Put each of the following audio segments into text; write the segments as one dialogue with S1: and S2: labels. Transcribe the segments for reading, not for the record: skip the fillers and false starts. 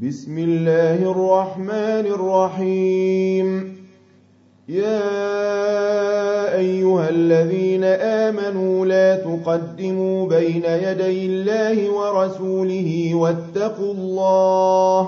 S1: بسم الله الرحمن الرحيم. يا أيها الذين آمنوا لا تقدموا بين يدي الله ورسوله واتقوا الله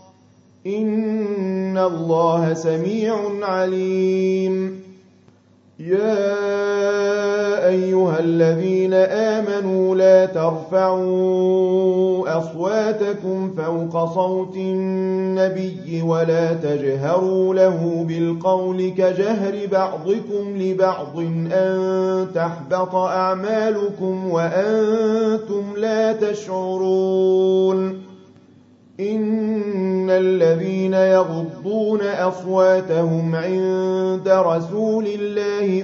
S1: إن الله سميع عليم. يا أيها الذين آمنوا لا ترفعوا أصواتكم فوق صوت النبي ولا تجهروا له بالقول كجهر بعضكم لبعض أن تحبط أعمالكم وأنتم لا تشعرون. إن الذين يغضون أصواتهم عند رسول الله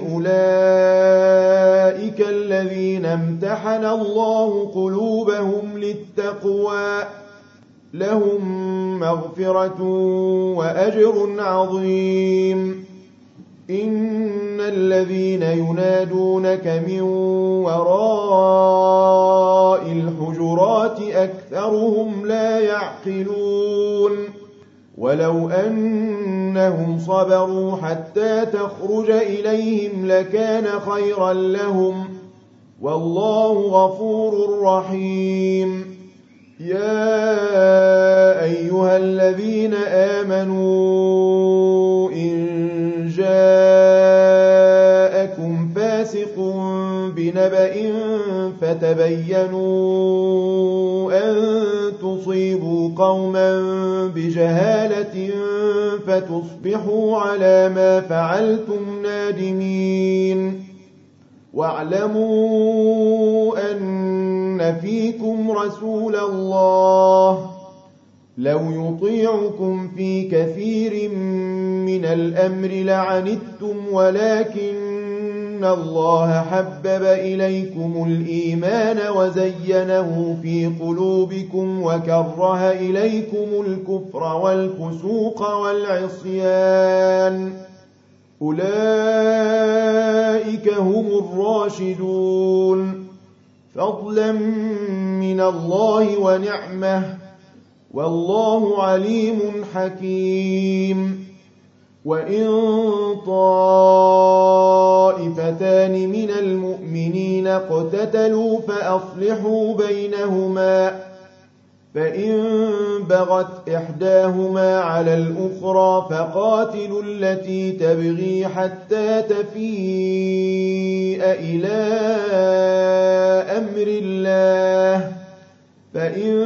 S1: أولئك الذين امتحن الله قلوبهم للتقوى لهم مغفرة وأجر عظيم. إن الذين ينادونك من وراء الحجرات أكثرهم لا يعقلون. ولو أنهم صبروا حتى تخرج إليهم لكان خيرا لهم والله غفور رحيم. يا أيها الذين آمنوا إن جاءكم فاسق بنبأ فتبينوا أن تصيبوا قوما بجهالة فتصبحوا على ما فعلتم نادمين. واعلموا أن فيكم رسول الله لو يطيعكم في كثير من الأمر لعنتم ولكن الله حبب إليكم الإيمان وزينه في قلوبكم وكره إليكم الكفر والفسوق والعصيان أولئك هم الراشدون فضلا من الله ونعمه والله عليم حكيم. وإن طائفتان من المؤمنين اقتتلوا فأصلحوا بينهما فإن بغت إحداهما على الأخرى فقاتلوا التي تبغي حتى تفيء إلى أمر الله فإن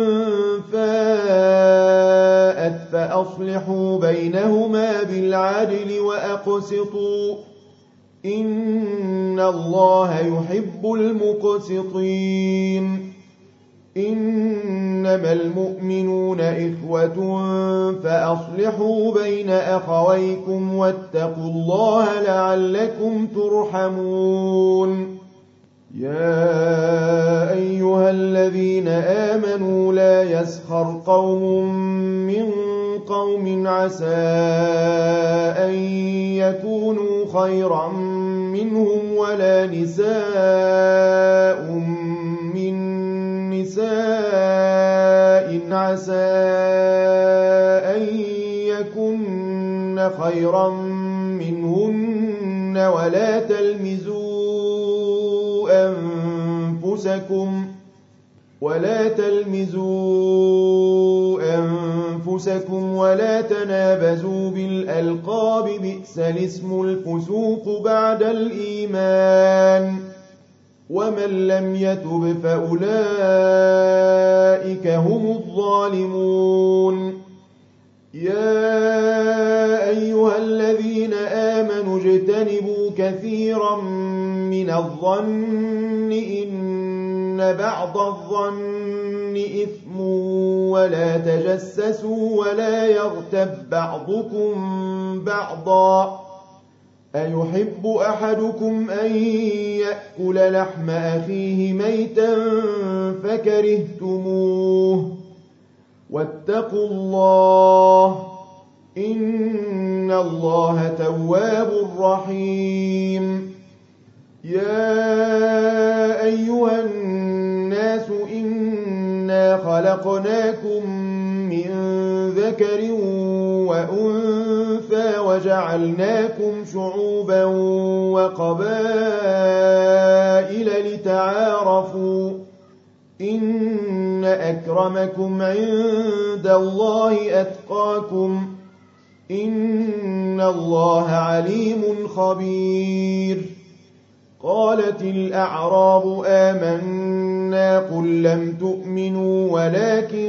S1: فاءت فأصلحوا بينهما بالعدل وأقسطوا إن الله يحب المقسطين. إنما المؤمنون إخوة فأصلحوا بين أخويكم واتقوا الله لعلكم ترحمون. يا أيها الذين آمنوا لا يسخر قوم من قوم عسى أن يكونوا خيرا منهم ولا نساء من نساء عسى أن يكن خيرا منهن ولا تلمزوا أنفسكم ولا تنابزوا بالألقاب بئس الاسم الفسوق بعد الإيمان ومن لم يتب فأولئك هم الظالمون. يا أيها الذين آمنوا اجتنبوا كثيرا من الظن إن بعض الظن إثم ولا تجسسوا ولا يغتب بعضكم بعضا أيحب أحدكم أن يأكل لحم أخيه ميتا فكرهتموه واتقوا الله إن الله تواب رحيم. يا أيها الناس إنا خلقناكم من ذكر وأنثى وجعلناكم شعوبا وقبائل لتعارفوا إن أكرمكم عند الله أتقاكم إن الله عليم خبير. قالت الأعراب آمنا قل لم تؤمنوا ولكن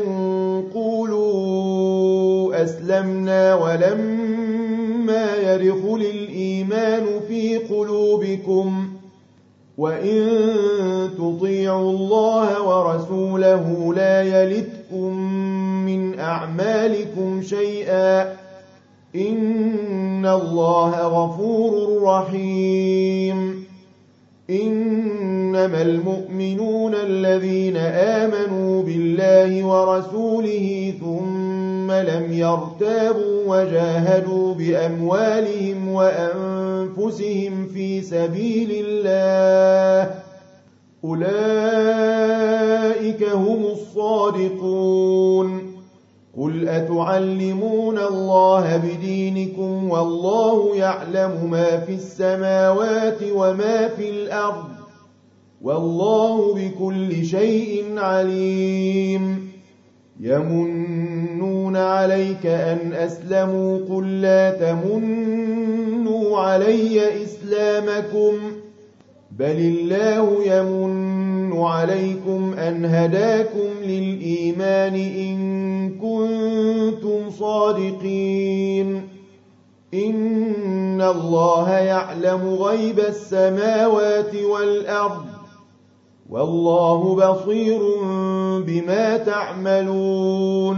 S1: قولوا أسلمنا ولما يدخل الإيمان في قلوبكم وإن تطيعوا الله ورسوله لا يلتكم من أعمالكم شيئا إن الله غفور رحيم. إنما المؤمنون الذين آمنوا بالله ورسوله ثم لم يرتابوا وجاهدوا بأموالهم وأنفسهم في سبيل الله أولئك هم الصادقون. قل أتعلمون الله بدينكم والله يعلم ما في السماوات وما في الأرض والله بكل شيء عليم. يمنون عليك أن أسلموا قل لا تمنوا علي إسلامكم بل الله يمن عليكم أن هداكم للإيمان إن كنتم صادقين. إن الله يعلم غيب السماوات والأرض والله بصير بما تعملون.